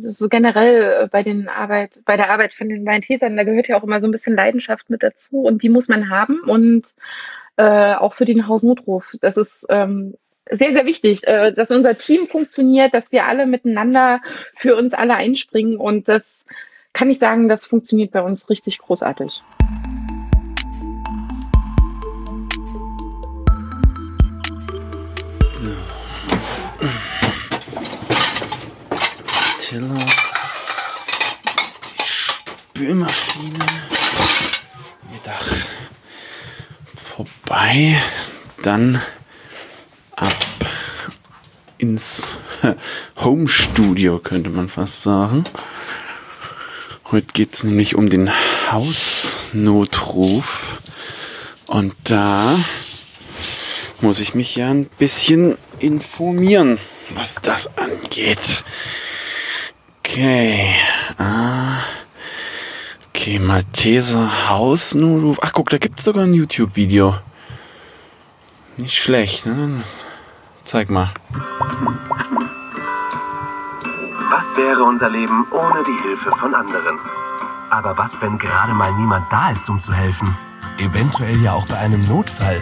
so generell bei der Arbeit von den Maltesern, da gehört ja auch immer so ein bisschen Leidenschaft mit dazu und die muss man haben und auch für den Hausnotruf. Das ist sehr, sehr wichtig, dass unser Team funktioniert, dass wir alle miteinander für uns alle einspringen und das kann ich sagen, das funktioniert bei uns richtig großartig. Tiller, die Spülmaschine, Mittag vorbei, dann ab ins Home-Studio, könnte man fast sagen. Heute geht es nämlich um den Hausnotruf und da muss ich mich ja ein bisschen informieren, was das angeht. Okay, Malteser Hausnotruf. Ach guck, da gibt es sogar ein YouTube-Video. Nicht schlecht, ne? Zeig mal. Was wäre unser Leben ohne die Hilfe von anderen? Aber was, wenn gerade mal niemand da ist, um zu helfen? Eventuell ja auch bei einem Notfall.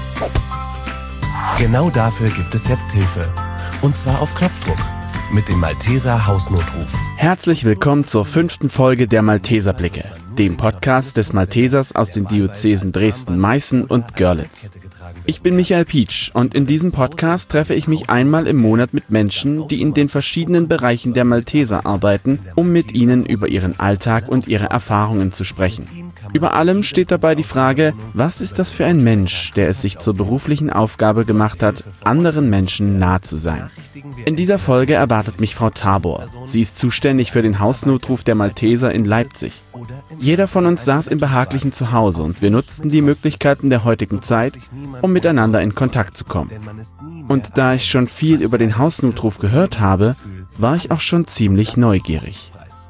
Genau dafür gibt es jetzt Hilfe. Und zwar auf Knopfdruck. Mit dem Malteser Hausnotruf. Herzlich willkommen zur 5. Folge der Malteserblicke, dem Podcast des Maltesers aus den Diözesen Dresden, Meißen und Görlitz. Ich bin Michael Pietsch und in diesem Podcast treffe ich mich einmal im Monat mit Menschen, die in den verschiedenen Bereichen der Malteser arbeiten, um mit ihnen über ihren Alltag und ihre Erfahrungen zu sprechen. Über allem steht dabei die Frage, was ist das für ein Mensch, der es sich zur beruflichen Aufgabe gemacht hat, anderen Menschen nah zu sein. In dieser Folge erwartet mich Frau Tabor. Sie ist zuständig für den Hausnotruf der Malteser in Leipzig. Jeder von uns saß im behaglichen Zuhause und wir nutzten die Möglichkeiten der heutigen Zeit, um miteinander in Kontakt zu kommen. Und da ich schon viel über den Hausnotruf gehört habe, war ich auch schon ziemlich neugierig.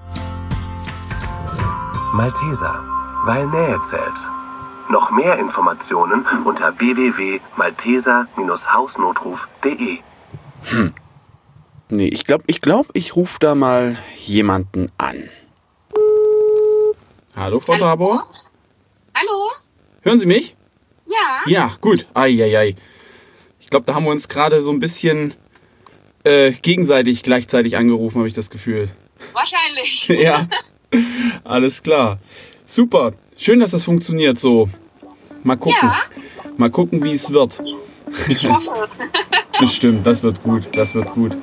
Malteser, weil Nähe zählt. Noch mehr Informationen unter www.malteser-hausnotruf.de. Nee, ich glaube, ich rufe da mal jemanden an. Hallo, Frau Tabor? Hallo? Hören Sie mich? Ja. Ja, gut. Eieiei. Ich glaube, da haben wir uns gerade so ein bisschen gegenseitig gleichzeitig angerufen, habe ich das Gefühl. Wahrscheinlich. Ja, alles klar. Super. Schön, dass das funktioniert so. Mal gucken. Ja. Mal gucken, wie es wird. Ich hoffe. Bestimmt, das wird gut. Das wird gut.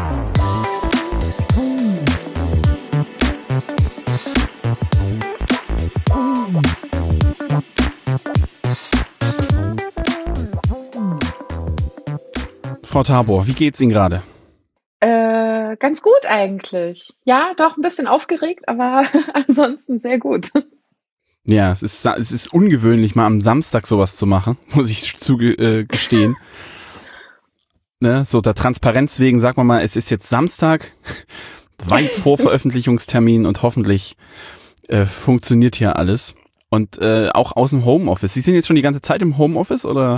Frau Tabor, wie geht's Ihnen gerade? Ganz gut eigentlich. Ja, doch ein bisschen aufgeregt, aber ansonsten sehr gut. Ja, es ist ungewöhnlich, mal am Samstag sowas zu machen, muss ich zugestehen. Ne, so der Transparenz wegen, sagt man mal, es ist jetzt Samstag, weit vor Veröffentlichungstermin und hoffentlich funktioniert hier alles. Und auch aus dem Homeoffice. Sie sind jetzt schon die ganze Zeit im Homeoffice, oder?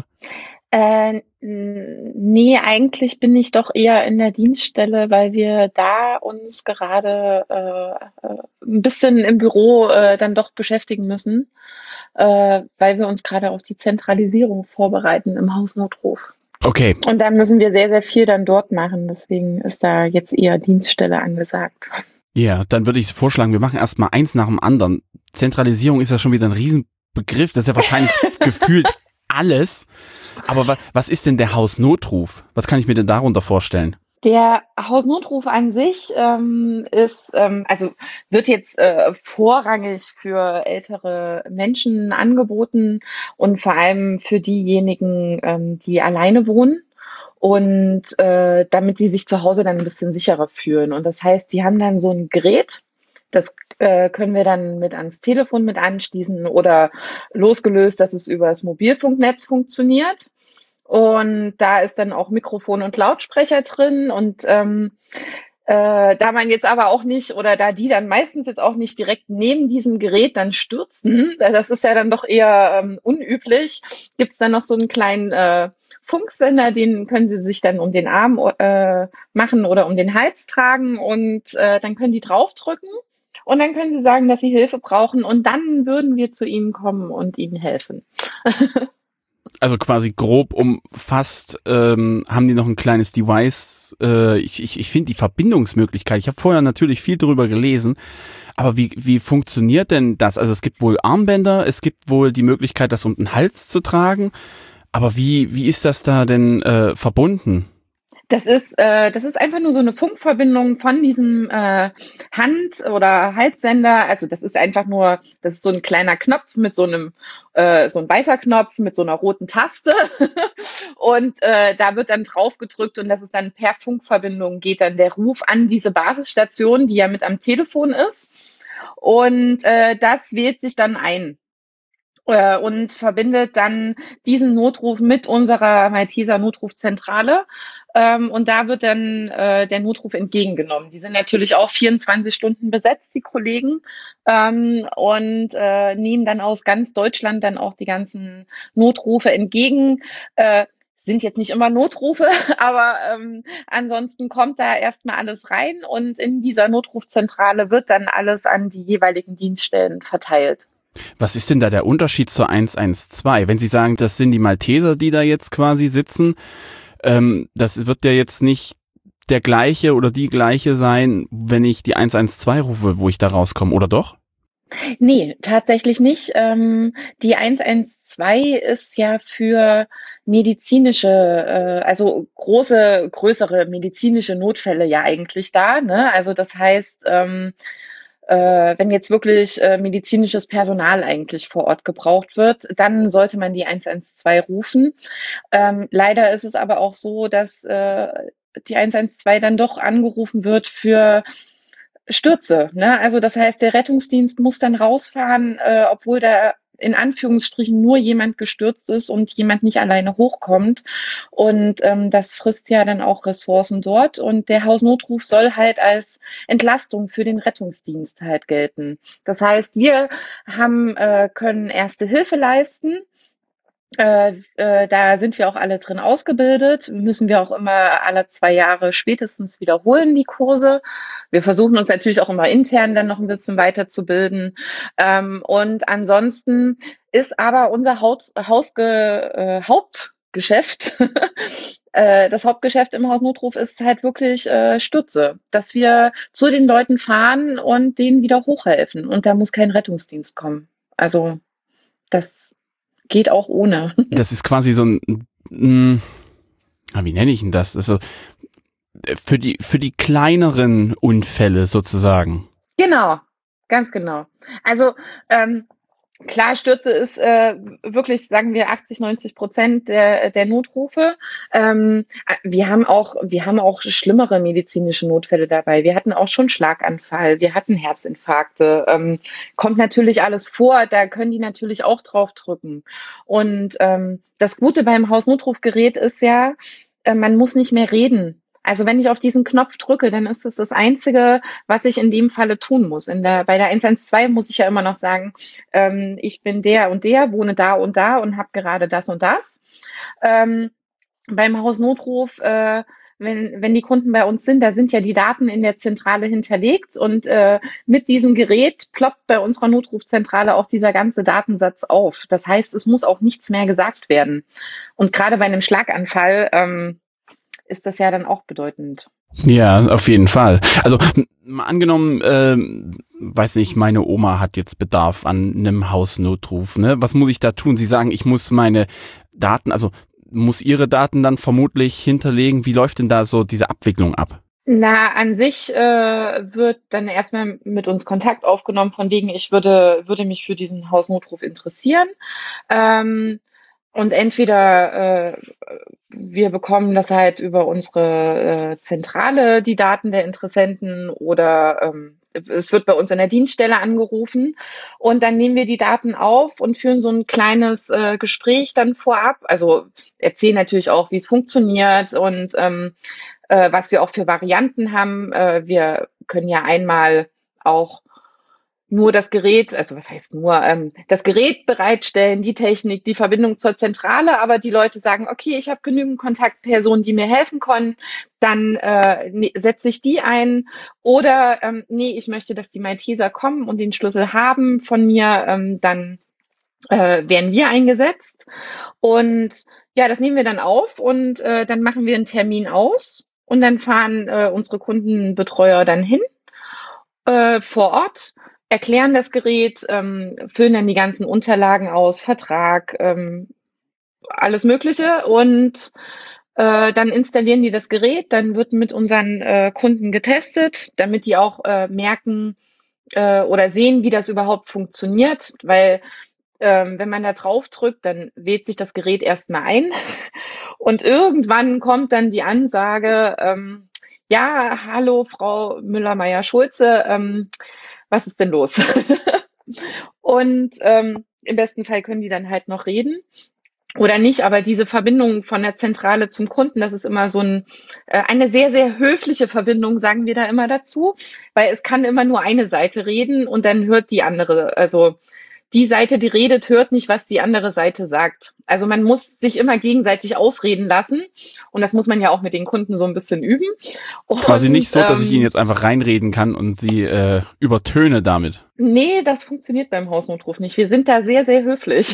Nee, eigentlich bin ich doch eher in der Dienststelle, weil wir da uns gerade ein bisschen im Büro dann doch beschäftigen müssen, weil wir uns gerade auf die Zentralisierung vorbereiten im Hausnotruf. Okay. Und da müssen wir sehr, sehr viel dann dort machen. Deswegen ist da jetzt eher Dienststelle angesagt. Ja, dann würde ich vorschlagen, wir machen erstmal eins nach dem anderen. Zentralisierung ist ja schon wieder ein Riesenbegriff. Das ist ja wahrscheinlich gefühlt alles. Aber was ist denn der Hausnotruf? Was kann ich mir denn darunter vorstellen? Der Hausnotruf an sich wird jetzt vorrangig für ältere Menschen angeboten und vor allem für diejenigen, die alleine wohnen und damit die sich zu Hause dann ein bisschen sicherer fühlen. Und das heißt, die haben dann so ein Gerät, das können wir dann mit ans Telefon mit anschließen oder losgelöst, dass es über das Mobilfunknetz funktioniert. Und da ist dann auch Mikrofon und Lautsprecher drin. Und da man jetzt aber auch nicht, oder da die dann meistens jetzt auch nicht direkt neben diesem Gerät dann stürzen, das ist ja dann doch eher unüblich, gibt's dann noch so einen kleinen Funksender, den können sie sich dann um den Arm machen oder um den Hals tragen und dann können die draufdrücken und dann können sie sagen, dass sie Hilfe brauchen und dann würden wir zu ihnen kommen und ihnen helfen. Also quasi grob umfasst haben die noch ein kleines Device. Ich finde die Verbindungsmöglichkeit, ich habe vorher natürlich viel drüber gelesen, aber wie funktioniert denn das? Also es gibt wohl Armbänder, es gibt wohl die Möglichkeit, das um den Hals zu tragen, aber wie ist das da denn verbunden? Das ist einfach nur so eine Funkverbindung von diesem Hand- oder Halssender. Also das ist so ein kleiner Knopf mit so ein weißer Knopf mit so einer roten Taste. Und da wird dann drauf gedrückt und das ist dann per Funkverbindung geht dann der Ruf an diese Basisstation, die ja mit am Telefon ist. Und das wählt sich dann ein und verbindet dann diesen Notruf mit unserer Malteser Notrufzentrale. Und da wird dann der Notruf entgegengenommen. Die sind natürlich auch 24 Stunden besetzt, die Kollegen, und nehmen dann aus ganz Deutschland dann auch die ganzen Notrufe entgegen. Sind jetzt nicht immer Notrufe, aber ansonsten kommt da erstmal alles rein und in dieser Notrufzentrale wird dann alles an die jeweiligen Dienststellen verteilt. Was ist denn da der Unterschied zur 112? Wenn Sie sagen, das sind die Malteser, die da jetzt quasi sitzen, das wird ja jetzt nicht der gleiche oder die gleiche sein, wenn ich die 112 rufe, wo ich da rauskomme, oder doch? Nee, tatsächlich nicht. Die 112 ist ja für medizinische, also größere medizinische Notfälle ja eigentlich da, ne? Also das heißt, wenn jetzt wirklich medizinisches Personal eigentlich vor Ort gebraucht wird, dann sollte man die 112 rufen. Leider ist es aber auch so, dass die 112 dann doch angerufen wird für Stürze. Ne? Also das heißt, der Rettungsdienst muss dann rausfahren, obwohl da in Anführungsstrichen nur jemand gestürzt ist und jemand nicht alleine hochkommt. Und das frisst ja dann auch Ressourcen dort. Und der Hausnotruf soll halt als Entlastung für den Rettungsdienst halt gelten. Das heißt, wir können Erste Hilfe leisten. Da sind wir auch alle drin ausgebildet, müssen wir auch immer alle 2 Jahre spätestens wiederholen, die Kurse. Wir versuchen uns natürlich auch immer intern dann noch ein bisschen weiterzubilden. Und ansonsten ist aber unser Hauptgeschäft, das Hauptgeschäft im Hausnotruf ist halt wirklich Stütze, dass wir zu den Leuten fahren und denen wieder hochhelfen. Und da muss kein Rettungsdienst kommen. Also das geht auch ohne. Das ist quasi so wie nenne ich denn das? Also für die kleineren Unfälle sozusagen. Genau, ganz genau. Also klar, Stürze ist wirklich, sagen wir, 80-90% der Notrufe. Wir haben auch schlimmere medizinische Notfälle dabei. Wir hatten auch schon Schlaganfall, wir hatten Herzinfarkte. Kommt natürlich alles vor, da können die natürlich auch drauf drücken. Und das Gute beim Hausnotrufgerät ist ja, man muss nicht mehr reden. Also wenn ich auf diesen Knopf drücke, dann ist es das Einzige, was ich in dem Falle tun muss. Bei der 112 muss ich ja immer noch sagen, ich bin der und der, wohne da und habe gerade das und das. Beim Hausnotruf, wenn die Kunden bei uns sind, da sind ja die Daten in der Zentrale hinterlegt und mit diesem Gerät ploppt bei unserer Notrufzentrale auch dieser ganze Datensatz auf. Das heißt, es muss auch nichts mehr gesagt werden. Und gerade bei einem Schlaganfall ist das ja dann auch bedeutend. Ja, auf jeden Fall. Also mal angenommen, weiß nicht, meine Oma hat jetzt Bedarf an einem Hausnotruf. Ne? Was muss ich da tun? Sie sagen, ich muss meine Daten, also muss Ihre Daten dann vermutlich hinterlegen. Wie läuft denn da so diese Abwicklung ab? Na, an sich wird dann erstmal mit uns Kontakt aufgenommen, von wegen, ich würde mich für diesen Hausnotruf interessieren. Und entweder wir bekommen das halt über unsere Zentrale, die Daten der Interessenten, oder es wird bei uns in der Dienststelle angerufen und dann nehmen wir die Daten auf und führen so ein kleines Gespräch dann vorab. Also erzählen natürlich auch, wie es funktioniert und was wir auch für Varianten haben. Wir können ja einmal auch nur das Gerät, also was heißt nur, das Gerät bereitstellen, die Technik, die Verbindung zur Zentrale, aber die Leute sagen, okay, ich habe genügend Kontaktpersonen, die mir helfen können, dann setze ich die ein. Oder nee, ich möchte, dass die Malteser kommen und den Schlüssel haben von mir, dann werden wir eingesetzt. Und ja, das nehmen wir dann auf und dann machen wir einen Termin aus und dann fahren unsere Kundenbetreuer dann hin vor Ort, erklären das Gerät, füllen dann die ganzen Unterlagen aus, Vertrag, alles Mögliche und dann installieren die das Gerät, dann wird mit unseren Kunden getestet, damit die auch merken oder sehen, wie das überhaupt funktioniert, weil wenn man da drauf drückt, dann wählt sich das Gerät erstmal ein und irgendwann kommt dann die Ansage, ja, hallo Frau Müller-Meyer-Schulze, was ist denn los? Und im besten Fall können die dann halt noch reden oder nicht, aber diese Verbindung von der Zentrale zum Kunden, das ist immer so eine sehr, sehr höfliche Verbindung, sagen wir da immer dazu, weil es kann immer nur eine Seite reden und dann hört die andere, also die Seite, die redet, hört nicht, was die andere Seite sagt. Also man muss sich immer gegenseitig ausreden lassen und das muss man ja auch mit den Kunden so ein bisschen üben. Quasi Und, nicht so, dass ich Ihnen jetzt einfach reinreden kann und Sie übertöne damit. Nee, das funktioniert beim Hausnotruf nicht. Wir sind da sehr, sehr höflich.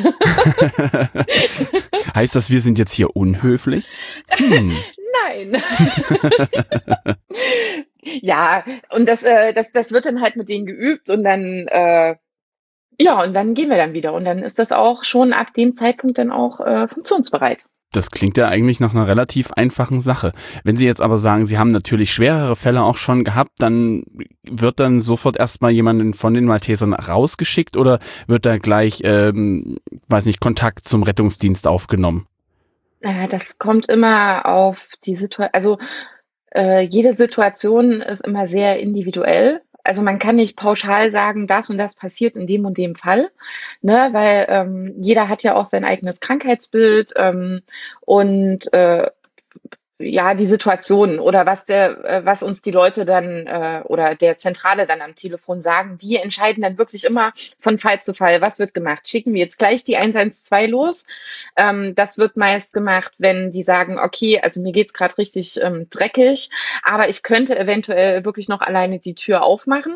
Heißt das, wir sind jetzt hier unhöflich? Nein. Ja, und das wird dann halt mit denen geübt und dann ja, und dann gehen wir dann wieder und dann ist das auch schon ab dem Zeitpunkt dann auch funktionsbereit. Das klingt ja eigentlich nach einer relativ einfachen Sache. Wenn Sie jetzt aber sagen, Sie haben natürlich schwerere Fälle auch schon gehabt, dann wird dann sofort erstmal jemand von den Maltesern rausgeschickt oder wird da gleich, weiß nicht, Kontakt zum Rettungsdienst aufgenommen? Das kommt immer auf die Situation, also jede Situation ist immer sehr individuell. Also man kann nicht pauschal sagen, das und das passiert in dem und dem Fall, ne, weil jeder hat ja auch sein eigenes Krankheitsbild und ja, die Situation oder was uns die Leute dann oder der Zentrale dann am Telefon sagen, die entscheiden dann wirklich immer von Fall zu Fall, was wird gemacht. Schicken wir jetzt gleich die 112 los? Das wird meist gemacht, wenn die sagen, okay, also mir geht's gerade richtig dreckig, aber ich könnte eventuell wirklich noch alleine die Tür aufmachen.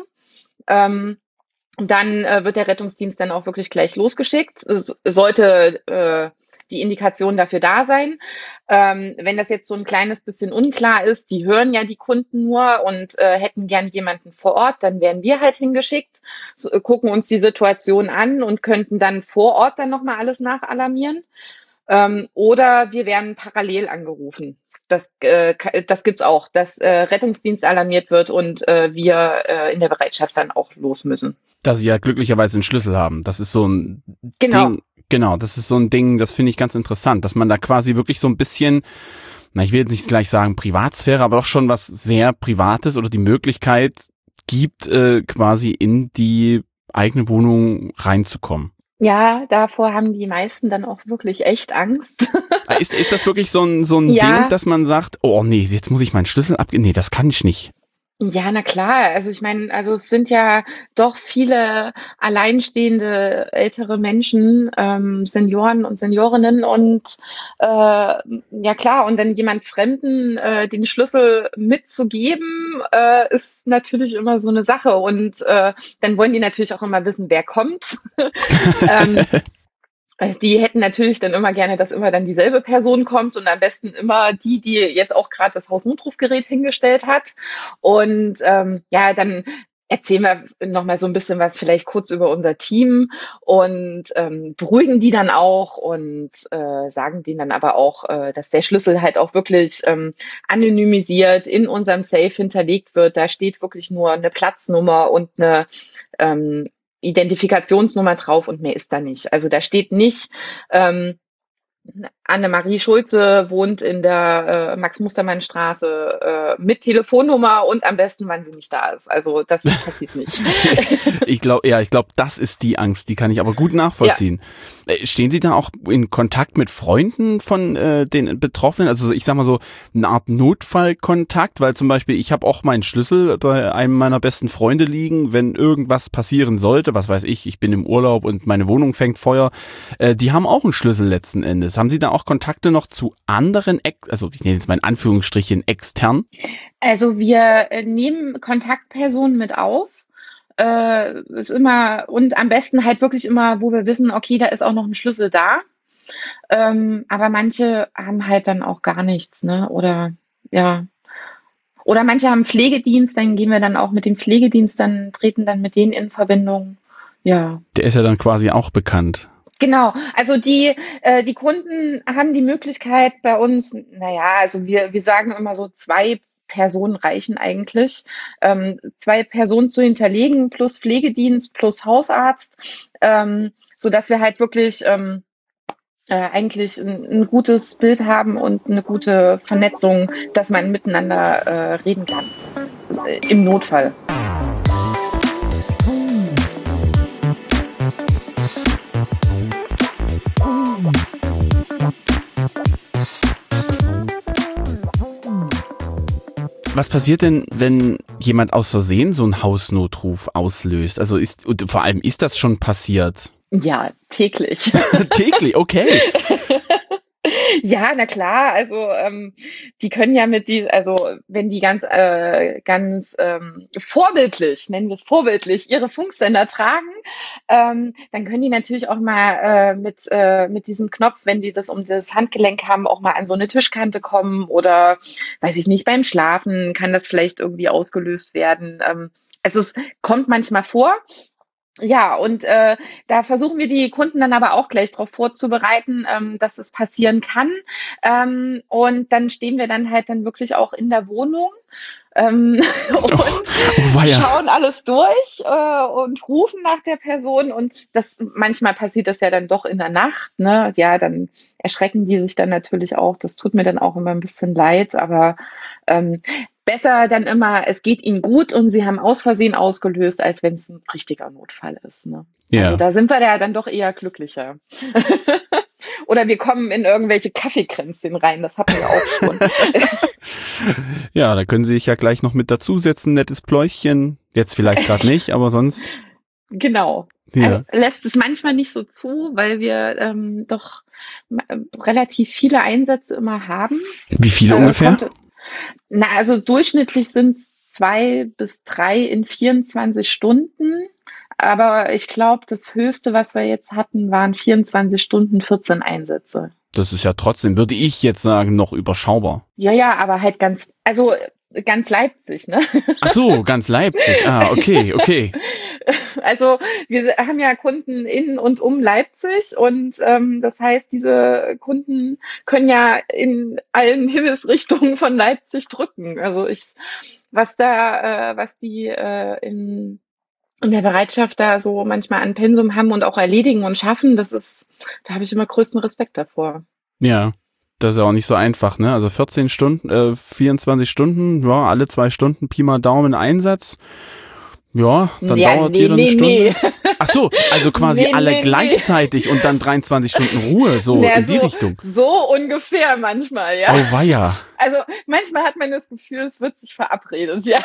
Dann wird der Rettungsdienst dann auch wirklich gleich losgeschickt. Sollte die Indikation dafür da sein. Wenn das jetzt so ein kleines bisschen unklar ist, die hören ja die Kunden nur und hätten gern jemanden vor Ort, dann werden wir halt hingeschickt, gucken uns die Situation an und könnten dann vor Ort dann nochmal alles nachalarmieren. Oder wir werden parallel angerufen. Das gibt's auch, dass Rettungsdienst alarmiert wird und wir in der Bereitschaft dann auch los müssen. Da Sie ja glücklicherweise einen Schlüssel haben. Das ist so ein Genau. Ding. Genau, das ist so ein Ding, das finde ich ganz interessant, dass man da quasi wirklich so ein bisschen, na, ich will jetzt nicht gleich sagen Privatsphäre, aber doch schon was sehr Privates oder die Möglichkeit gibt, quasi in die eigene Wohnung reinzukommen. Ja, davor haben die meisten dann auch wirklich echt Angst. Ist das wirklich so ein Ja. Ding, dass man sagt, oh nee, jetzt muss ich meinen Schlüssel abgeben? Nee, das kann ich nicht. Ja, na klar. Also ich meine, also es sind ja doch viele alleinstehende ältere Menschen, Senioren und Seniorinnen und ja klar, und dann jemand Fremden den Schlüssel mitzugeben, ist natürlich immer so eine Sache. Und dann wollen die natürlich auch immer wissen, wer kommt. Also die hätten natürlich dann immer gerne, dass immer dann dieselbe Person kommt und am besten immer die jetzt auch gerade das Hausnotrufgerät hingestellt hat. Und ja, dann erzählen wir noch mal so ein bisschen was vielleicht kurz über unser Team und beruhigen die dann auch und sagen denen dann aber auch, dass der Schlüssel halt auch wirklich anonymisiert in unserem Safe hinterlegt wird. Da steht wirklich nur eine Platznummer und eine Identifikationsnummer drauf und mehr ist da nicht. Also da steht nicht, Annemarie Schulze wohnt in der Max-Mustermann-Straße mit Telefonnummer und am besten, wann sie nicht da ist. Also das passiert nicht. Ich glaube, das ist die Angst, die kann ich aber gut nachvollziehen. Stehen Sie da auch in Kontakt mit Freunden von den Betroffenen? Also ich sag mal so eine Art Notfallkontakt, weil zum Beispiel ich habe auch meinen Schlüssel bei einem meiner besten Freunde liegen, wenn irgendwas passieren sollte, was weiß ich bin im Urlaub und meine Wohnung fängt Feuer. Die haben auch einen Schlüssel letzten Endes. Haben Sie da auch Kontakte noch zu anderen, also ich nenne jetzt mal in Anführungsstrichen extern? Also wir nehmen Kontaktpersonen mit auf. Ist immer, und am besten halt wirklich immer, wo wir wissen, okay, da ist auch noch ein Schlüssel da. Aber manche haben halt dann auch gar nichts, ne? Oder ja. Oder manche haben Pflegedienst, dann gehen wir dann auch mit dem Pflegedienst, dann treten dann mit denen in Verbindung. Ja. Der ist ja dann quasi auch bekannt. Genau, also die Kunden haben die Möglichkeit bei uns, also wir sagen immer so 2 Personen reichen eigentlich, 2 Personen zu hinterlegen plus Pflegedienst plus Hausarzt, so dass wir halt wirklich eigentlich ein gutes Bild haben und eine gute Vernetzung, dass man miteinander reden kann im Notfall. Was passiert denn, wenn jemand aus Versehen so einen Hausnotruf auslöst? Also und vor allem ist das schon passiert? Ja, täglich. Täglich, okay. Ja, na klar, also die können ja also wenn die ganz vorbildlich, nennen wir es vorbildlich, ihre Funksender tragen, dann können die natürlich auch mal mit diesem Knopf, wenn die das um das Handgelenk haben, auch mal an so eine Tischkante kommen oder, weiß ich nicht, beim Schlafen kann das vielleicht irgendwie ausgelöst werden. Also es kommt manchmal vor. Ja, und da versuchen wir die Kunden dann aber auch gleich darauf vorzubereiten, dass es passieren kann. Und dann stehen wir dann halt dann wirklich auch in der Wohnung und schauen alles durch und rufen nach der Person. Und manchmal passiert das ja dann doch in der Nacht, ne? Ja, dann erschrecken die sich dann natürlich auch. Das tut mir dann auch immer ein bisschen leid, aber besser dann immer, es geht ihnen gut und sie haben aus Versehen ausgelöst, als wenn es ein richtiger Notfall ist. Ne? Ja. Also da sind wir ja dann doch eher glücklicher. Oder wir kommen in irgendwelche Kaffeekränzchen rein, das hatten wir auch schon. Ja, da können Sie sich ja gleich noch mit dazusetzen, nettes Pläuchchen. Jetzt vielleicht gerade nicht, aber sonst. Genau. Ja. Also lässt es manchmal nicht so zu, weil wir doch relativ viele Einsätze immer haben. Wie viele ungefähr? Also durchschnittlich sind es 2 bis 3 in 24 Stunden. Aber ich glaube, das Höchste, was wir jetzt hatten, waren 24 Stunden, 14 Einsätze. Das ist ja trotzdem, würde ich jetzt sagen, noch überschaubar. Ja, aber halt ganz Leipzig, ne? Ach so, ganz Leipzig. Ah, okay. Also wir haben ja Kunden in und um Leipzig und das heißt, diese Kunden können ja in allen Himmelsrichtungen von Leipzig drücken. Also was die in der Bereitschaft da so manchmal an Pensum haben und auch erledigen und schaffen, da habe ich immer größten Respekt davor. Ja. Das ist ja auch nicht so einfach, ne? Also 14 Stunden, 24 Stunden, ja, alle 2 Stunden Pi mal Daumen Einsatz. Ja, dann dauert jeder eine Stunde. Nee. Ach so, also quasi alle gleichzeitig und dann 23 Stunden Ruhe, so in die Richtung. So ungefähr manchmal, ja. Oh weia. Also manchmal hat man das Gefühl, es wird sich verabredet, ja.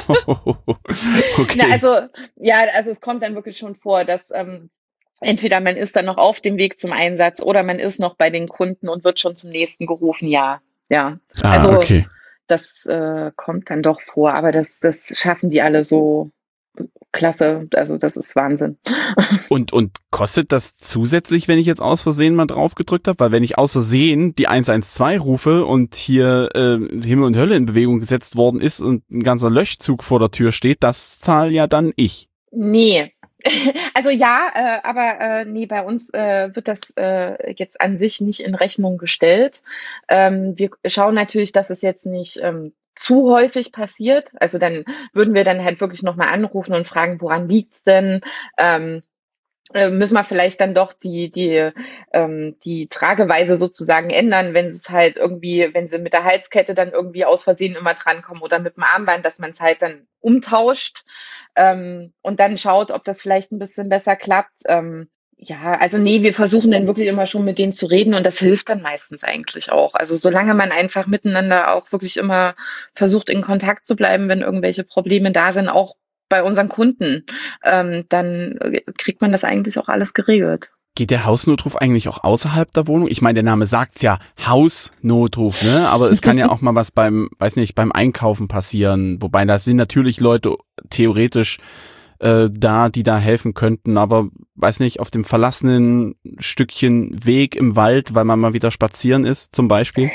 Okay. Also es kommt dann wirklich schon vor, dass entweder man ist dann noch auf dem Weg zum Einsatz oder man ist noch bei den Kunden und wird schon zum nächsten gerufen, ja. Also okay. Das kommt dann doch vor, aber das schaffen die alle so klasse, also das ist Wahnsinn. Und kostet das zusätzlich, wenn ich jetzt aus Versehen mal drauf gedrückt habe? Weil wenn ich aus Versehen die 112 rufe und hier Himmel und Hölle in Bewegung gesetzt worden ist und ein ganzer Löschzug vor der Tür steht, das zahle ja dann ich. Nee. Also ja, aber nee, bei uns wird das jetzt an sich nicht in Rechnung gestellt. Wir schauen natürlich, dass es jetzt nicht zu häufig passiert. Also dann würden wir dann halt wirklich nochmal anrufen und fragen, woran liegt's denn? müssen wir vielleicht dann doch die Trageweise sozusagen ändern, wenn es halt irgendwie, wenn sie mit der Halskette dann irgendwie aus Versehen immer drankommen oder mit dem Armband, dass man es halt dann umtauscht, und dann schaut, ob das vielleicht ein bisschen besser klappt. Ja, also nee, wir versuchen dann wirklich immer schon mit denen zu reden und das hilft dann meistens eigentlich auch. Also solange man einfach miteinander auch wirklich immer versucht, in Kontakt zu bleiben, wenn irgendwelche Probleme da sind, auch bei unseren Kunden, dann kriegt man das eigentlich auch alles geregelt. Geht der Hausnotruf eigentlich auch außerhalb der Wohnung? Ich meine, der Name sagt's ja, Hausnotruf, ne? Aber es kann ja auch mal was beim Einkaufen passieren. Wobei, da sind natürlich Leute theoretisch da, die da helfen könnten. Aber, weiß nicht, auf dem verlassenen Stückchen Weg im Wald, weil man mal wieder spazieren ist, zum Beispiel?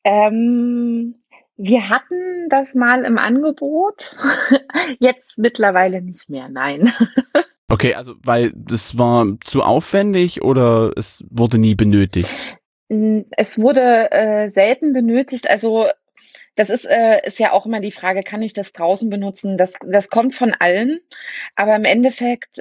Wir hatten das mal im Angebot, jetzt mittlerweile nicht mehr, nein. Okay, also weil das war zu aufwendig oder es wurde nie benötigt? Es wurde selten benötigt. Also das ist ja auch immer die Frage, kann ich das draußen benutzen? Das kommt von allen, aber im Endeffekt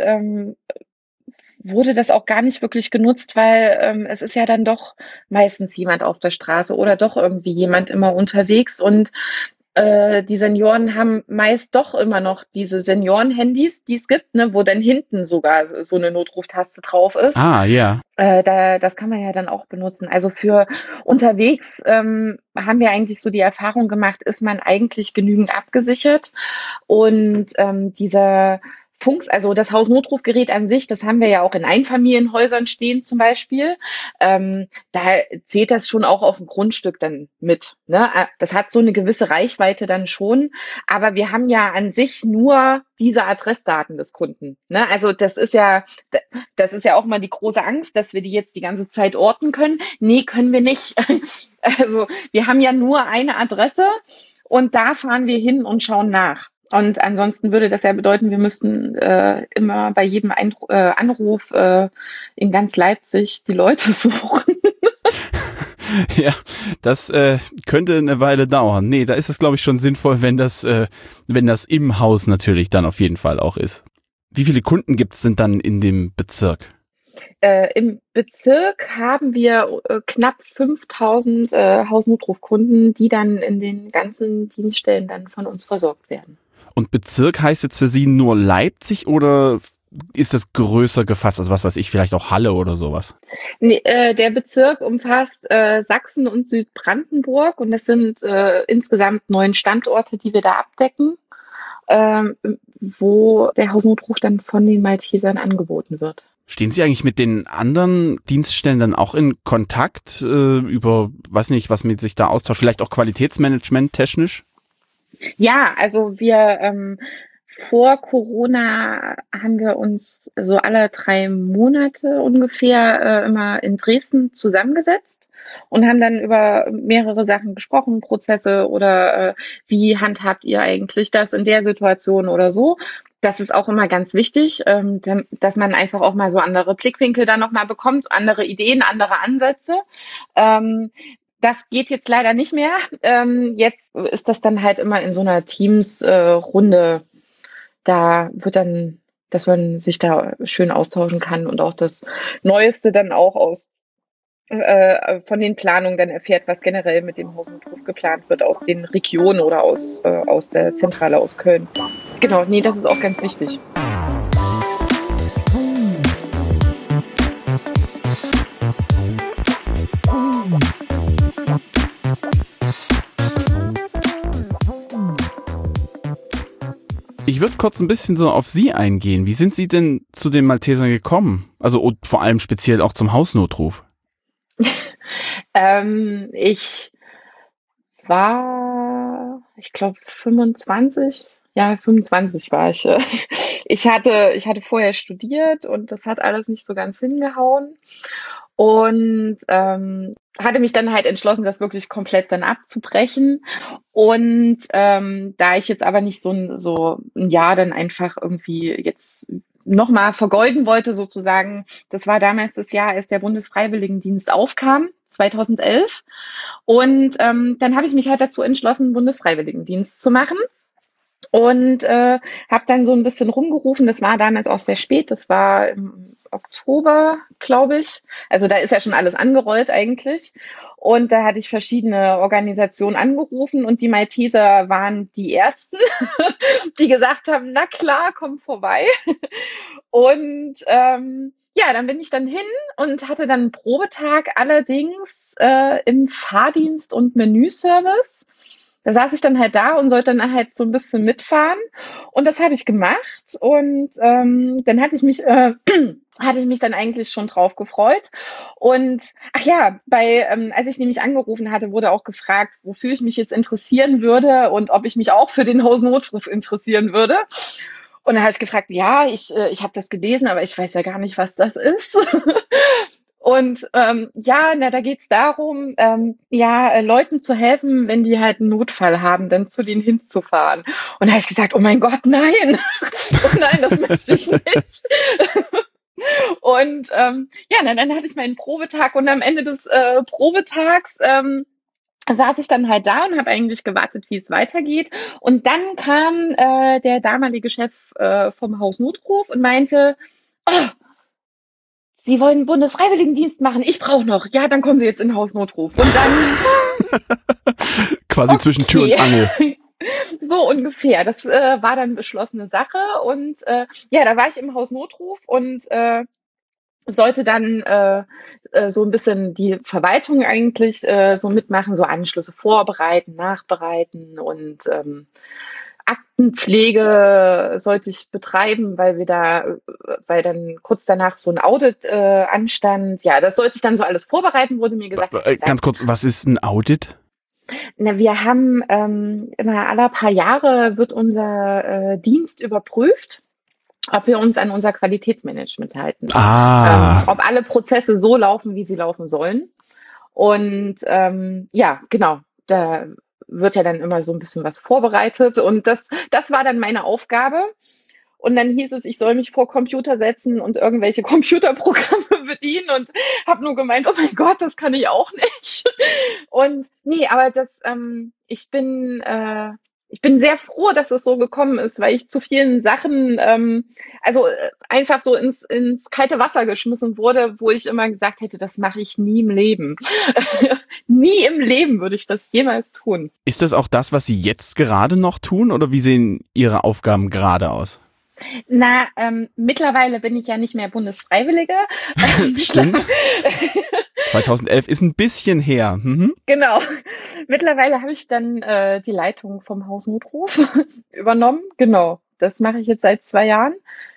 wurde das auch gar nicht wirklich genutzt, weil es ist ja dann doch meistens jemand auf der Straße oder doch irgendwie jemand immer unterwegs und die Senioren haben meist doch immer noch diese Senioren-Handys, die es gibt, ne, wo dann hinten sogar so eine Notruftaste drauf ist. Ah, ja. Das kann man ja dann auch benutzen. Also für unterwegs haben wir eigentlich so die Erfahrung gemacht, ist man eigentlich genügend abgesichert und dieser also das Hausnotrufgerät an sich, das haben wir ja auch in Einfamilienhäusern stehen zum Beispiel. Da zählt das schon auch auf dem Grundstück dann mit. Ne? Das hat so eine gewisse Reichweite dann schon, aber wir haben ja an sich nur diese Adressdaten des Kunden. Ne? Also das ist ja auch mal die große Angst, dass wir die jetzt die ganze Zeit orten können. Nee, können wir nicht. Also wir haben ja nur eine Adresse und da fahren wir hin und schauen nach. Und ansonsten würde das ja bedeuten, wir müssten immer bei jedem Anruf in ganz Leipzig die Leute suchen. Ja, das könnte eine Weile dauern. Nee, da ist es, glaube ich, schon sinnvoll, wenn das im Haus natürlich dann auf jeden Fall auch ist. Wie viele Kunden gibt es denn dann in dem Bezirk? Im Bezirk haben wir knapp 5.000 Hausnotrufkunden, die dann in den ganzen Dienststellen dann von uns versorgt werden. Und Bezirk heißt jetzt für Sie nur Leipzig oder ist das größer gefasst? Also was weiß ich, vielleicht auch Halle oder sowas? Nee, der Bezirk umfasst Sachsen und Südbrandenburg und das sind insgesamt 9 Standorte, die wir da abdecken, wo der Hausnotruf dann von den Maltesern angeboten wird. Stehen Sie eigentlich mit den anderen Dienststellen dann auch in Kontakt über, weiß nicht, was mit sich da austauscht? Vielleicht auch Qualitätsmanagement technisch? Ja, also wir vor Corona haben wir uns so alle 3 Monate ungefähr immer in Dresden zusammengesetzt und haben dann über mehrere Sachen gesprochen, Prozesse oder wie handhabt ihr eigentlich das in der Situation oder so. Das ist auch immer ganz wichtig, dass man einfach auch mal so andere Blickwinkel dann nochmal bekommt, andere Ideen, andere Ansätze. Das geht jetzt leider nicht mehr. Jetzt ist das dann halt immer in so einer Teams-Runde. Da wird dann, dass man sich da schön austauschen kann und auch das Neueste dann auch von den Planungen dann erfährt, was generell mit dem Hausnotruf geplant wird aus den Regionen oder aus der Zentrale aus Köln. Genau, nee, das ist auch ganz wichtig. Ich würde kurz ein bisschen so auf Sie eingehen. Wie sind Sie denn zu den Maltesern gekommen? Also und vor allem speziell auch zum Hausnotruf. Ich war, ich glaube 25. Ja, 25 war ich. Ich hatte vorher studiert und das hat alles nicht so ganz hingehauen. Und hatte mich dann halt entschlossen, das wirklich komplett dann abzubrechen. Und da ich jetzt aber nicht so ein Jahr dann einfach irgendwie jetzt nochmal vergeuden wollte sozusagen, das war damals das Jahr, als der Bundesfreiwilligendienst aufkam, 2011. Und dann habe ich mich halt dazu entschlossen, Bundesfreiwilligendienst zu machen. Und habe dann so ein bisschen rumgerufen, das war damals auch sehr spät, das war Oktober, glaube ich. Also da ist ja schon alles angerollt eigentlich. Und da hatte ich verschiedene Organisationen angerufen und die Malteser waren die ersten, die gesagt haben, na klar, komm vorbei. Und ja, dann bin ich dann hin und hatte dann einen Probetag, allerdings im Fahrdienst und Menüservice. Da saß ich dann halt da und sollte dann halt so ein bisschen mitfahren. Und das habe ich gemacht. Und dann hatte ich mich dann eigentlich schon drauf gefreut. Und ach ja, als ich nämlich angerufen hatte, wurde auch gefragt, wofür ich mich jetzt interessieren würde und ob ich mich auch für den Hausnotruf interessieren würde. Und dann habe ich gefragt, ja, ich habe das gelesen, aber ich weiß ja gar nicht, was das ist. Und ja, da geht's darum, Leuten zu helfen, wenn die halt einen Notfall haben, dann zu denen hinzufahren. Und da habe ich gesagt, oh mein Gott, nein, oh nein, das möchte ich nicht. Und dann hatte ich meinen Probetag und am Ende des Probetags saß ich dann halt da und habe eigentlich gewartet, wie es weitergeht. Und dann kam der damalige Chef vom Hausnotruf und meinte, oh, Sie wollen Bundesfreiwilligendienst machen, ich brauche noch. Ja, dann kommen Sie jetzt in den Hausnotruf. Und dann Quasi zwischen Tür und Angel. So ungefähr. Das war dann beschlossene Sache. Und da war ich im Hausnotruf und sollte dann so ein bisschen die Verwaltung eigentlich so mitmachen, so Anschlüsse vorbereiten, nachbereiten und Aktenpflege sollte ich betreiben, weil dann kurz danach so ein Audit anstand. Ja, das sollte ich dann so alles vorbereiten, wurde mir gesagt. Ganz kurz, was ist ein Audit? Na, wir haben immer alle paar Jahre wird unser Dienst überprüft, ob wir uns an unser Qualitätsmanagement halten. Ob alle Prozesse so laufen, wie sie laufen sollen. Und genau, da wird ja dann immer so ein bisschen was vorbereitet. Und das war dann meine Aufgabe. Und dann hieß es, ich soll mich vor Computer setzen und irgendwelche Computerprogramme bedienen und habe nur gemeint, oh mein Gott, das kann ich auch nicht. Und nee, aber ich bin sehr froh, dass es so gekommen ist, weil ich zu vielen Sachen einfach so ins kalte Wasser geschmissen wurde, wo ich immer gesagt hätte, das mache ich nie im Leben. Nie im Leben würde ich das jemals tun. Ist das auch das, was Sie jetzt gerade noch tun oder wie sehen Ihre Aufgaben gerade aus? Na, mittlerweile bin ich ja nicht mehr Bundesfreiwillige. Stimmt. 2011 ist ein bisschen her. Mhm. Genau. Mittlerweile habe ich dann die Leitung vom Hausnotruf übernommen. Genau. Das mache ich jetzt seit 2 Jahren.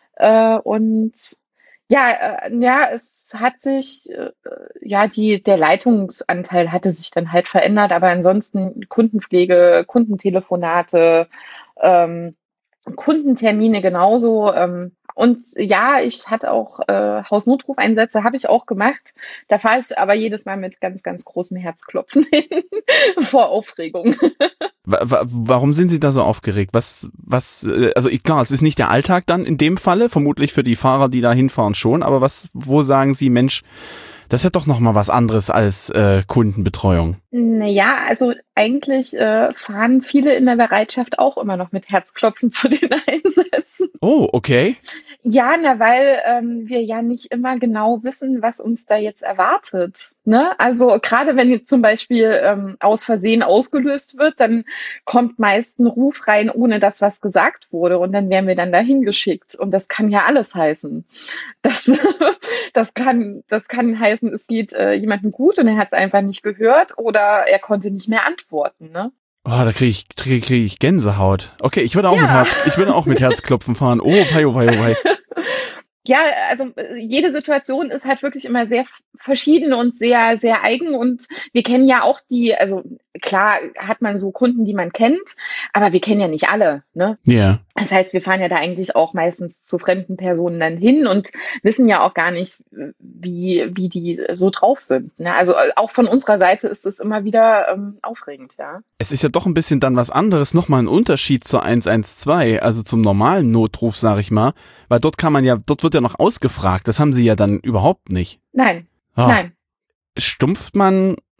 Es hat sich, der Leitungsanteil hatte sich dann halt verändert, aber ansonsten Kundenpflege, Kundentelefonate, Kundentermine genauso. Und ja, ich hatte auch Hausnotrufeinsätze, habe ich auch gemacht. Da fahre ich aber jedes Mal mit ganz, ganz großem Herzklopfen hin vor Aufregung. Warum sind Sie da so aufgeregt? Klar, es ist nicht der Alltag dann in dem Falle, vermutlich für die Fahrer, die da hinfahren schon, aber wo sagen Sie, Mensch, das ist ja doch nochmal was anderes als Kundenbetreuung. Naja, also eigentlich fahren viele in der Bereitschaft auch immer noch mit Herzklopfen zu den Einsätzen. Oh, okay. Ja, weil wir ja nicht immer genau wissen, was uns da jetzt erwartet. Ne? Also gerade wenn jetzt zum Beispiel aus Versehen ausgelöst wird, dann kommt meist ein Ruf rein, ohne dass was gesagt wurde. Und dann werden wir dann dahin geschickt. Und das kann ja alles heißen. Das kann heißen, es geht jemandem gut und er hat es einfach nicht gehört oder er konnte nicht mehr antworten. Ne? Oh, da krieg ich Gänsehaut. Okay, ich würde auch mit Herzklopfen fahren. Oh wei, oh wei, oh wei. Ja, also jede Situation ist halt wirklich immer sehr verschieden und sehr, sehr eigen und wir kennen ja auch also klar hat man so Kunden, die man kennt, aber wir kennen ja nicht alle, ne? Ja. Yeah. Das heißt, wir fahren ja da eigentlich auch meistens zu fremden Personen dann hin und wissen ja auch gar nicht, wie die so drauf sind, ne? Also auch von unserer Seite ist es immer wieder aufregend, ja. Es ist ja doch ein bisschen dann was anderes, nochmal ein Unterschied zur 112, also zum normalen Notruf, sag ich mal, weil dort wird ja noch ausgefragt, das haben Sie ja dann überhaupt nicht. Nein, Ach, nein. Stumpft man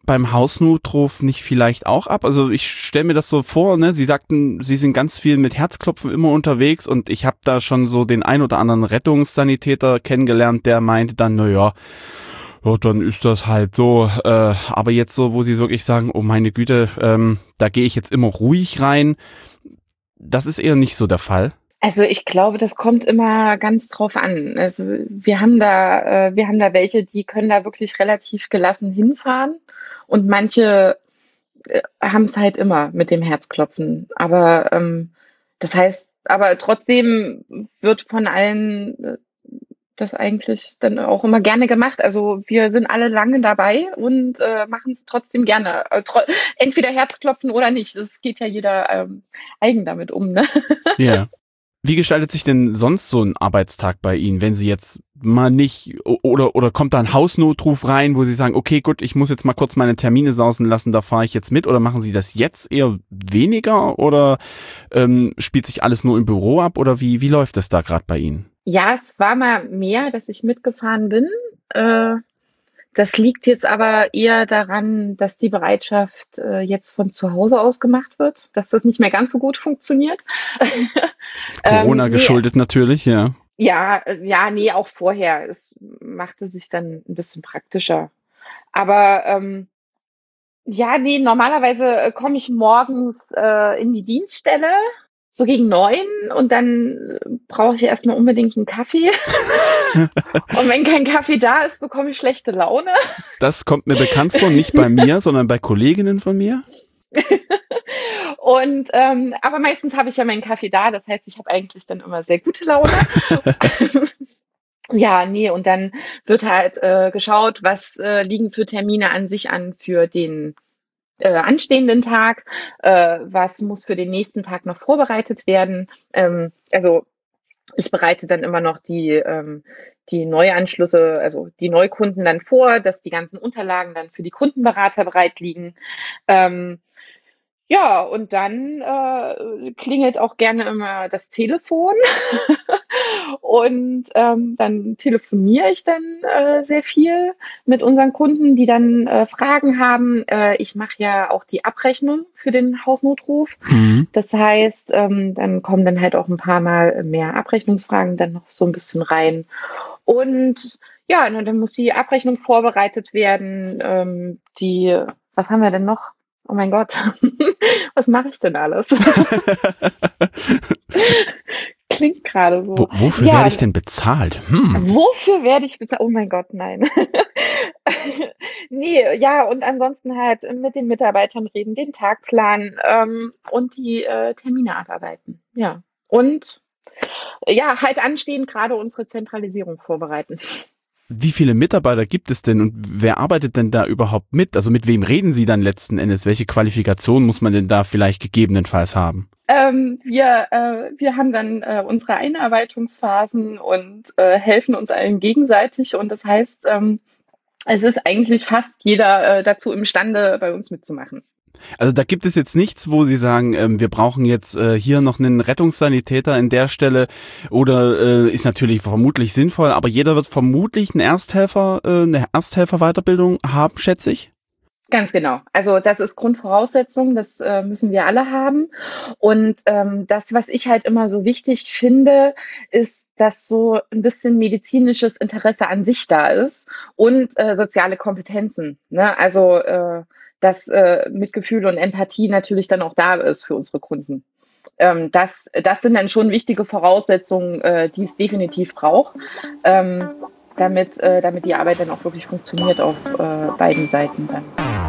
beim Hausnotruf nicht vielleicht auch ab? Also ich stelle mir das so vor, ne? Sie sagten, Sie sind ganz viel mit Herzklopfen immer unterwegs und ich habe da schon so den ein oder anderen Rettungssanitäter kennengelernt, der meinte dann, naja, ja, dann ist das halt so. Aber jetzt so, wo Sie wirklich sagen, oh meine Güte, da gehe ich jetzt immer ruhig rein, das ist eher nicht so der Fall. Also ich glaube, das kommt immer ganz drauf an. Also wir haben da welche, die können da wirklich relativ gelassen hinfahren und manche haben es halt immer mit dem Herzklopfen. Aber das heißt, aber trotzdem wird von allen das eigentlich dann auch immer gerne gemacht. Also wir sind alle lange dabei und machen es trotzdem gerne. Entweder Herzklopfen oder nicht. Das geht ja jeder eigen damit um, ne? Ja. Wie gestaltet sich denn sonst so ein Arbeitstag bei Ihnen, wenn Sie jetzt mal nicht, oder kommt da ein Hausnotruf rein, wo Sie sagen, okay, gut, ich muss jetzt mal kurz meine Termine sausen lassen, da fahre ich jetzt mit, oder machen Sie das jetzt eher weniger, oder spielt sich alles nur im Büro ab, oder wie läuft das da gerade bei Ihnen? Ja, es war mal mehr, dass ich mitgefahren bin. Das liegt jetzt aber eher daran, dass die Bereitschaft jetzt von zu Hause aus gemacht wird, dass das nicht mehr ganz so gut funktioniert. Corona Nee, geschuldet natürlich, ja. ja, nee, auch vorher. Es machte sich dann ein bisschen praktischer. Aber ja, nee, normalerweise komme ich morgens in die Dienststelle, so gegen 9 und dann brauche ich erstmal unbedingt einen Kaffee. Und wenn kein Kaffee da ist, bekomme ich schlechte Laune. Das kommt mir bekannt vor, nicht bei mir, sondern bei Kolleginnen von mir. Und aber meistens habe ich ja meinen Kaffee da, das heißt, ich habe eigentlich dann immer sehr gute Laune. Ja, nee, und dann wird halt geschaut, was liegen für Termine an sich an für den anstehenden Tag, was muss für den nächsten Tag noch vorbereitet werden. Also ich bereite dann immer noch die Neuanschlüsse, also die Neukunden dann vor, dass die ganzen Unterlagen dann für die Kundenberater bereit liegen. Ja, und dann klingelt auch gerne immer das Telefon und dann telefoniere ich dann sehr viel mit unseren Kunden, die dann Fragen haben. Ich mache ja auch die Abrechnung für den Hausnotruf. Mhm. Das heißt, dann kommen dann halt auch ein paar Mal mehr Abrechnungsfragen dann noch so ein bisschen rein. Und ja, dann muss die Abrechnung vorbereitet werden. Was haben wir denn noch? Oh mein Gott, was mache ich denn alles? Klingt gerade so. Wofür Ja, werde ich denn bezahlt? wofür werde ich bezahlt? Oh mein Gott, nein. Nee, ja, und ansonsten halt mit den Mitarbeitern reden, den Tag planen und die Termine abarbeiten. Ja. Und ja, halt anstehen, gerade unsere Zentralisierung vorbereiten. Wie viele Mitarbeiter gibt es denn und wer arbeitet denn da überhaupt mit? Also mit wem reden Sie dann letzten Endes? Welche Qualifikation muss man denn da vielleicht gegebenenfalls haben? Wir haben dann unsere Einarbeitungsphasen und helfen uns allen gegenseitig. Und das heißt, es ist eigentlich fast jeder dazu imstande, bei uns mitzumachen. Also da gibt es jetzt nichts, wo Sie sagen, wir brauchen jetzt hier noch einen Rettungssanitäter in der Stelle oder ist natürlich vermutlich sinnvoll, aber jeder wird vermutlich eine Ersthelfer-Weiterbildung haben, schätze ich? Ganz genau. Also das ist Grundvoraussetzung, das müssen wir alle haben. Und das, was ich halt immer so wichtig finde, ist, dass so ein bisschen medizinisches Interesse an sich da ist und soziale Kompetenzen. Ne? Also dass Mitgefühl und Empathie natürlich dann auch da ist für unsere Kunden. Das sind dann schon wichtige Voraussetzungen, die es definitiv braucht, damit die Arbeit dann auch wirklich funktioniert auf beiden Seiten dann.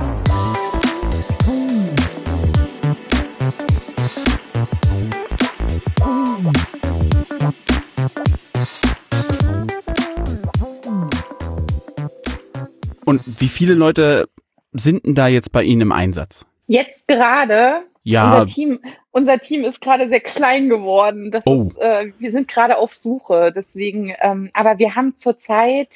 Und wie viele Leute sind denn da jetzt bei Ihnen im Einsatz? Jetzt gerade, Ja. unser Team ist gerade sehr klein geworden. Oh. Wir sind gerade auf Suche, deswegen, aber wir haben zurzeit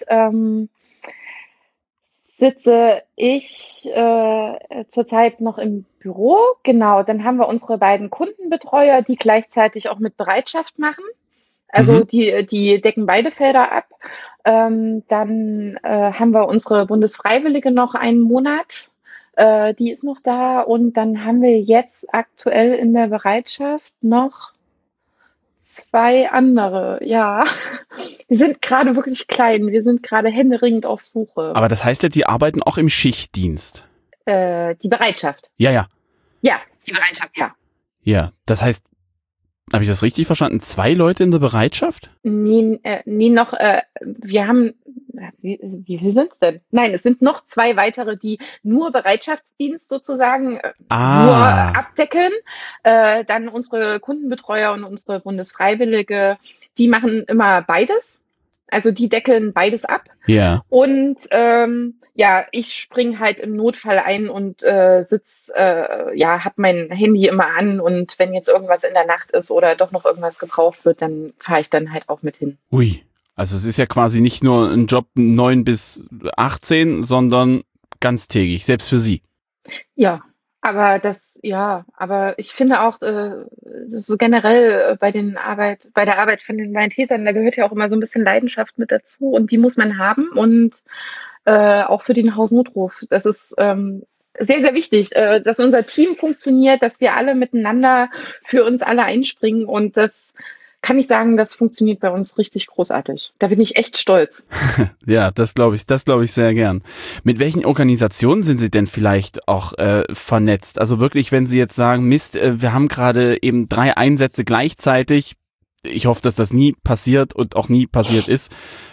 sitze ich zurzeit noch im Büro, genau. Dann haben wir unsere beiden Kundenbetreuer, die gleichzeitig auch mit Bereitschaft machen. Also die decken beide Felder ab. Dann haben wir unsere Bundesfreiwillige noch einen Monat. Die ist noch da und dann haben wir jetzt aktuell in der Bereitschaft noch 2 andere, ja. Wir sind gerade wirklich klein. Wir sind gerade händeringend auf Suche. Aber das heißt ja, die arbeiten auch im Schichtdienst. Die Bereitschaft. Ja. Ja, die Bereitschaft, ja. Ja, das heißt, habe ich das richtig verstanden? 2 Leute in der Bereitschaft? Nee, noch, wir haben, wie viel sind's denn? Nein, es sind noch 2 weitere, die nur Bereitschaftsdienst sozusagen nur abdecken. Dann unsere Kundenbetreuer und unsere Bundesfreiwillige, die machen immer beides. Also die deckeln beides ab. Ja. Und ich spring halt im Notfall ein und hab mein Handy immer an und wenn jetzt irgendwas in der Nacht ist oder doch noch irgendwas gebraucht wird, dann fahre ich dann halt auch mit hin. Ui, also es ist ja quasi nicht nur ein Job 9 bis 18, sondern ganztägig, selbst für Sie. Ja, aber ich finde auch so generell bei der Arbeit von den Maltesern, da gehört ja auch immer so ein bisschen Leidenschaft mit dazu und die muss man haben und auch für den Hausnotruf. Das ist sehr, sehr wichtig, dass unser Team funktioniert, dass wir alle miteinander für uns alle einspringen und das kann ich sagen, das funktioniert bei uns richtig großartig. Da bin ich echt stolz. Ja, das glaube ich sehr gern. Mit welchen Organisationen sind Sie denn vielleicht auch vernetzt? Also wirklich, wenn Sie jetzt sagen, Mist, wir haben gerade eben 3 Einsätze gleichzeitig. Ich hoffe, dass das nie passiert und auch nie passiert ist.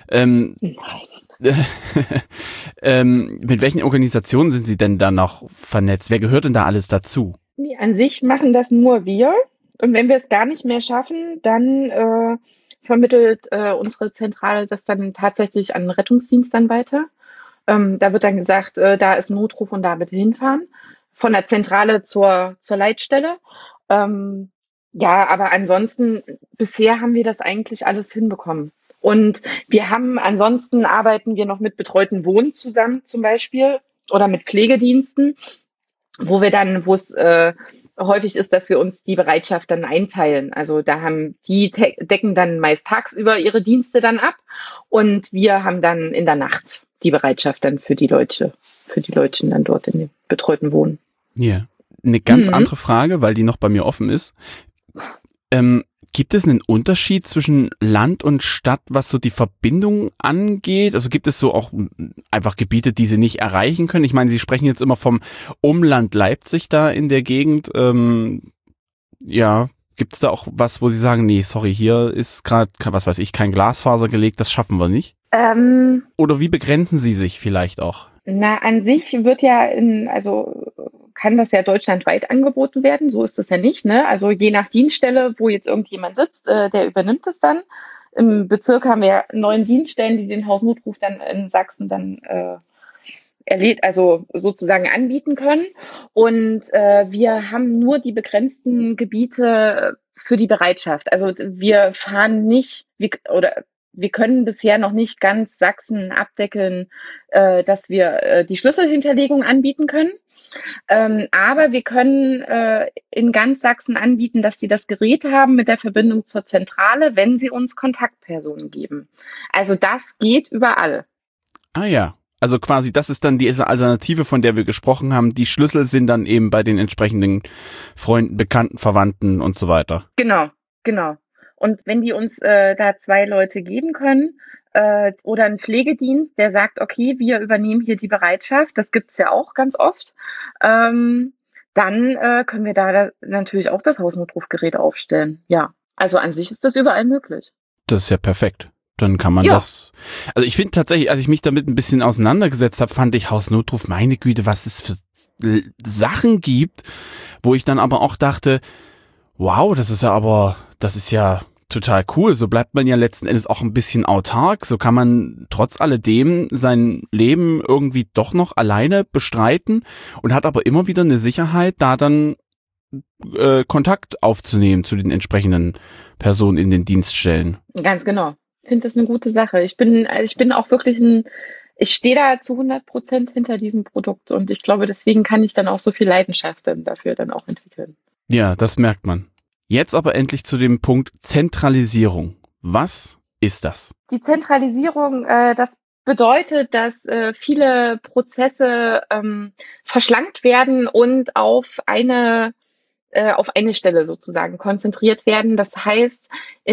Mit welchen Organisationen sind Sie denn da noch vernetzt? Wer gehört denn da alles dazu? Nee, an sich machen das nur wir. Und wenn wir es gar nicht mehr schaffen, dann vermittelt unsere Zentrale das dann tatsächlich an den Rettungsdienst dann weiter. Da wird dann gesagt, da ist Notruf und da bitte hinfahren. Von der Zentrale zur Leitstelle. Aber ansonsten, bisher haben wir das eigentlich alles hinbekommen. Und ansonsten arbeiten wir noch mit betreuten Wohnen zusammen zum Beispiel oder mit Pflegediensten, wo es häufig ist, dass wir uns die Bereitschaft dann einteilen. Also decken dann meist tagsüber ihre Dienste dann ab und wir haben dann in der Nacht die Bereitschaft dann für die Leute dann dort in den betreuten Wohnen. Ja, eine ganz andere Frage, weil die noch bei mir offen ist. Gibt es einen Unterschied zwischen Land und Stadt, was so die Verbindung angeht? Also gibt es so auch einfach Gebiete, die Sie nicht erreichen können? Ich meine, Sie sprechen jetzt immer vom Umland Leipzig da in der Gegend. Gibt es da auch was, wo Sie sagen, nee, sorry, hier ist gerade, was weiß ich, kein Glasfaser gelegt, das schaffen wir nicht? Oder wie begrenzen Sie sich vielleicht auch? Na, an sich wird kann das ja deutschlandweit angeboten werden, so ist es ja nicht, ne? Also je nach Dienststelle, wo jetzt irgendjemand sitzt, der übernimmt es dann. Im Bezirk haben wir 9 Dienststellen, die den Hausnotruf dann in Sachsen dann sozusagen anbieten können. Und wir haben nur die begrenzten Gebiete für die Bereitschaft. Also wir fahren nicht, wir können bisher noch nicht ganz Sachsen abdeckeln, dass wir die Schlüsselhinterlegung anbieten können. Aber wir können in ganz Sachsen anbieten, dass sie das Gerät haben mit der Verbindung zur Zentrale, wenn sie uns Kontaktpersonen geben. Also das geht überall. Ah ja, also quasi das ist dann diese Alternative, von der wir gesprochen haben. Die Schlüssel sind dann eben bei den entsprechenden Freunden, Bekannten, Verwandten und so weiter. Genau. Und wenn die uns da 2 Leute geben können oder ein Pflegedienst, der sagt, okay, wir übernehmen hier die Bereitschaft, das gibt's ja auch ganz oft, dann können wir da natürlich auch das Hausnotrufgerät aufstellen. Ja, also an sich ist das überall möglich. Das ist ja perfekt. Dann kann man das. Also ich finde tatsächlich, als ich mich damit ein bisschen auseinandergesetzt habe, fand ich Hausnotruf, meine Güte, was es für Sachen gibt, wo ich dann aber auch dachte, wow, das ist ja total cool. So bleibt man ja letzten Endes auch ein bisschen autark. So kann man trotz alledem sein Leben irgendwie doch noch alleine bestreiten und hat aber immer wieder eine Sicherheit, da dann Kontakt aufzunehmen zu den entsprechenden Personen in den Dienststellen. Ganz genau. Ich finde das eine gute Sache. Ich bin auch wirklich ich stehe da zu 100% hinter diesem Produkt und ich glaube, deswegen kann ich dann auch so viel Leidenschaft dann dafür dann auch entwickeln. Ja, das merkt man. Jetzt aber endlich zu dem Punkt Zentralisierung. Was ist das? Die Zentralisierung, das bedeutet, dass viele Prozesse verschlankt werden und auf eine Stelle sozusagen konzentriert werden. Das heißt,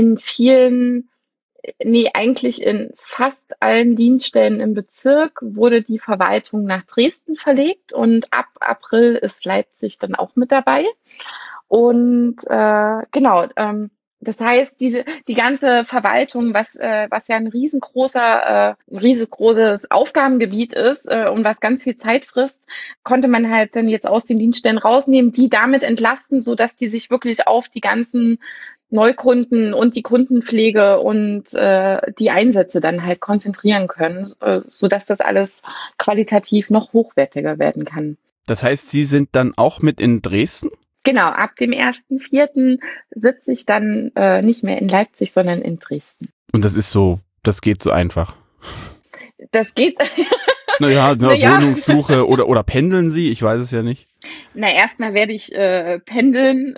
eigentlich in fast allen Dienststellen im Bezirk wurde die Verwaltung nach Dresden verlegt und ab April ist Leipzig dann auch mit dabei. Und genau, das heißt, die ganze Verwaltung, was ja ein riesengroßes Aufgabengebiet ist und was ganz viel Zeit frisst, konnte man halt dann jetzt aus den Dienststellen rausnehmen, die damit entlasten, sodass die sich wirklich auf die ganzen Neukunden und die Kundenpflege und die Einsätze dann halt konzentrieren können, sodass das alles qualitativ noch hochwertiger werden kann. Das heißt, Sie sind dann auch mit in Dresden? Genau, ab dem 1.4. sitze ich dann nicht mehr in Leipzig, sondern in Dresden. Und das geht so einfach. Das geht. Naja, Wohnungssuche oder pendeln Sie? Ich weiß es ja nicht. Na, erstmal werde ich pendeln.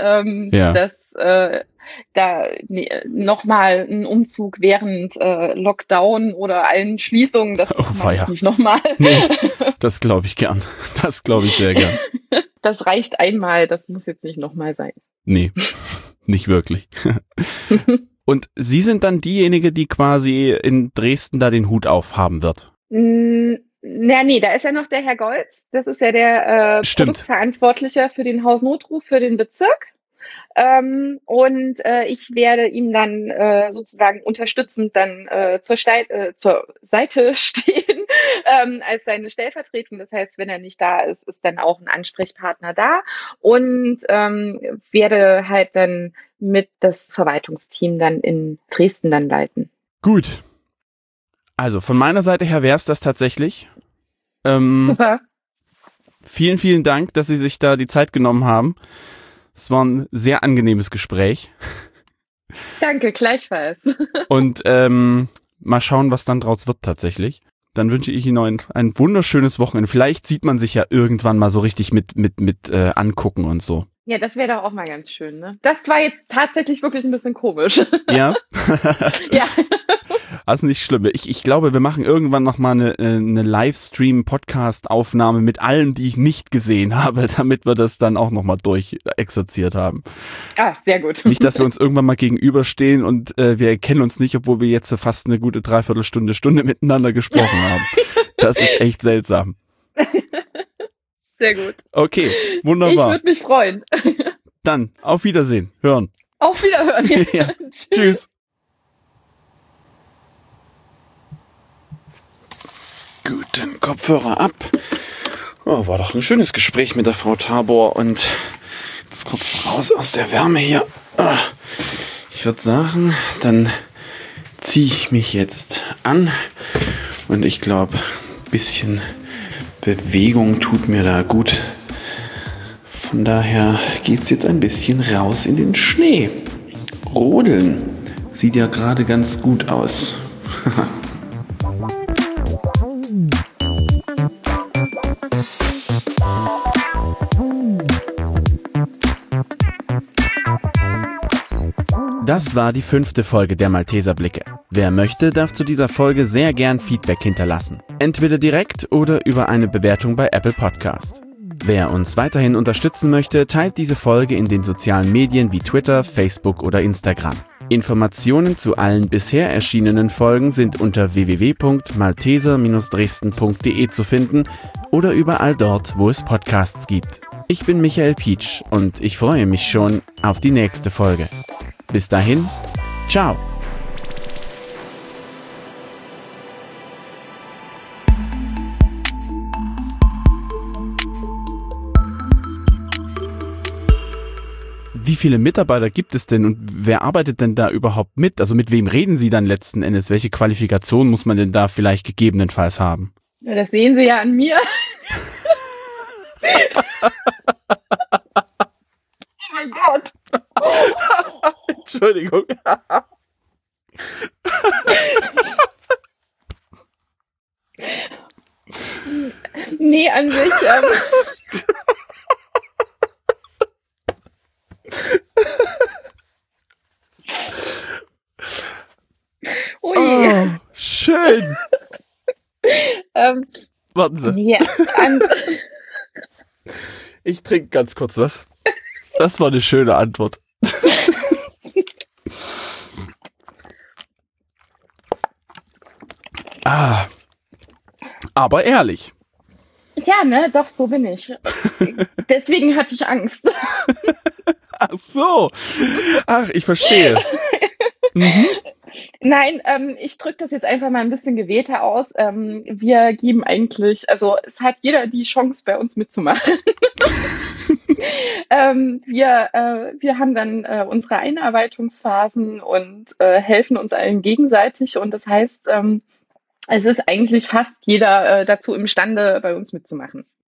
Nochmal ein Umzug während Lockdown oder allen Schließungen, das mache ich nicht nochmal. Nee, das glaube ich gern. Das glaube ich sehr gern. Das reicht einmal, das muss jetzt nicht nochmal sein. Nee, nicht wirklich. Und Sie sind dann diejenige, die quasi in Dresden da den Hut aufhaben wird? Nee, da ist ja noch der Herr Golz. Das ist ja der Produktverantwortliche für den Hausnotruf für den Bezirk. Und ich werde ihm dann sozusagen unterstützend dann zur Seite stehen als seine Stellvertretung. Das heißt, wenn er nicht da ist, ist dann auch ein Ansprechpartner da und werde halt dann mit das Verwaltungsteam dann in Dresden dann leiten. Gut. Also von meiner Seite her wäre es das tatsächlich. Super. Vielen, vielen Dank, dass Sie sich da die Zeit genommen haben. Es war ein sehr angenehmes Gespräch. Danke, gleichfalls. Und mal schauen, was dann draus wird tatsächlich. Dann wünsche ich Ihnen ein wunderschönes Wochenende. Vielleicht sieht man sich ja irgendwann mal so richtig mit angucken und so. Ja, das wäre doch auch mal ganz schön, ne? Das war jetzt tatsächlich wirklich ein bisschen komisch. Ja? Ja. Also nicht schlimm. Ich glaube, wir machen irgendwann noch mal eine Livestream-Podcast-Aufnahme mit allem, die ich nicht gesehen habe, damit wir das dann auch noch mal durchexerziert haben. Ah, sehr gut. Nicht, dass wir uns irgendwann mal gegenüberstehen und wir erkennen uns nicht, obwohl wir jetzt fast eine gute Stunde miteinander gesprochen haben. Das ist echt seltsam. Sehr gut. Okay, wunderbar. Ich würde mich freuen. Dann, auf Wiedersehen. Hören. Auf Wiederhören. Ja. Tschüss. Guten Kopfhörer ab. Oh, war doch ein schönes Gespräch mit der Frau Tabor und jetzt kurz raus aus der Wärme hier. Ich würde sagen, dann ziehe ich mich jetzt an und ich glaube, ein bisschen Bewegung tut mir da gut. Von daher geht's jetzt ein bisschen raus in den Schnee. Rodeln sieht ja gerade ganz gut aus. Das war die 5. Folge der Malteser Blicke. Wer möchte, darf zu dieser Folge sehr gern Feedback hinterlassen. Entweder direkt oder über eine Bewertung bei Apple Podcast. Wer uns weiterhin unterstützen möchte, teilt diese Folge in den sozialen Medien wie Twitter, Facebook oder Instagram. Informationen zu allen bisher erschienenen Folgen sind unter www.malteser-dresden.de zu finden oder überall dort, wo es Podcasts gibt. Ich bin Michael Pietsch und ich freue mich schon auf die nächste Folge. Bis dahin, ciao! Wie viele Mitarbeiter gibt es denn und wer arbeitet denn da überhaupt mit? Also mit wem reden Sie dann letzten Endes? Welche Qualifikation muss man denn da vielleicht gegebenenfalls haben? Ja, das sehen Sie ja an mir. Oh mein Gott. Entschuldigung. Nee, an sich. Ui. Oh, schön. Ähm, Warten Sie, nee, an, ich trinke ganz kurz was. Das war eine schöne Antwort. Ah, aber ehrlich. ja, ne, doch, so bin ich. Deswegen hatte ich Angst. Ach so. Ach, ich verstehe. Mhm. Nein, ich drücke das jetzt einfach mal ein bisschen gewählter aus. Wir geben eigentlich, also es hat jeder die Chance, bei uns mitzumachen. Wir haben dann unsere Einarbeitungsphasen und helfen uns allen gegenseitig. Und das heißt, es ist eigentlich fast jeder dazu imstande, bei uns mitzumachen.